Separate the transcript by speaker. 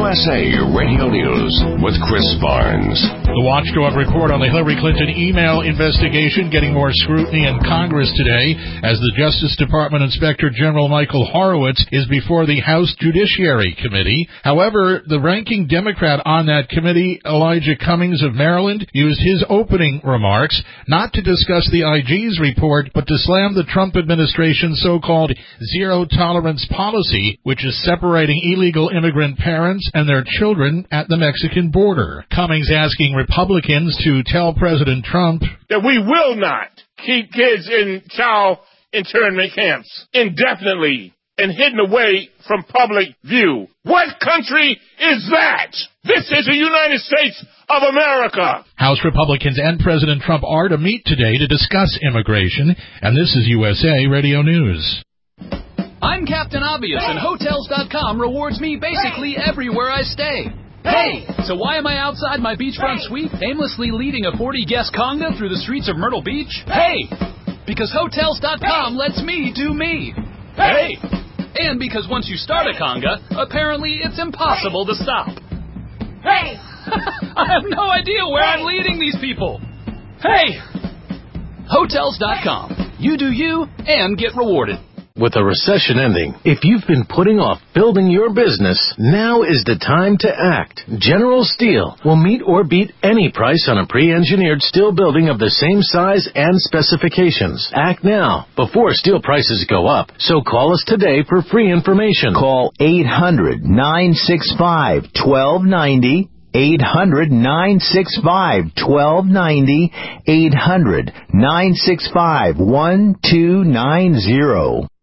Speaker 1: USA Radio News with Chris Barnes.
Speaker 2: The Watchdog report on the Hillary Clinton email investigation getting more scrutiny in Congress today as the Justice Department Inspector General Michael Horowitz is before the House Judiciary Committee. However, the ranking Democrat on that committee, Elijah Cummings of Maryland, used his opening remarks not to discuss the IG's report, but to slam the Trump administration's so-called zero-tolerance policy, which is separating illegal immigrant parents and their children at the Mexican border. Cummings asking Republicans to tell President Trump
Speaker 3: that we will not keep kids in child internment camps indefinitely and hidden away from public view. What country is that? This is the United States of America.
Speaker 2: House Republicans and President Trump are to meet today to discuss immigration, and this is USA Radio News.
Speaker 4: I'm Captain Obvious, and Hotels.com rewards me basically everywhere I stay. Hey! So why am I outside my beachfront suite, aimlessly leading a 40-guest conga through the streets of Myrtle Beach? Hey! Because Hotels.com lets me do me. Hey! And because once you start a conga, apparently it's impossible to stop. Hey! I have no idea where I'm leading these people. Hey! Hotels.com. You do you and get rewarded.
Speaker 5: With a recession ending, if you've been putting off building your business, now is the time to act. General Steel will meet or beat any price on a pre-engineered steel building of the same size and specifications. Act now, before steel prices go up. So call us today for free information.
Speaker 6: Call 800-965-1290. 800-965-1290. 800-965-1290.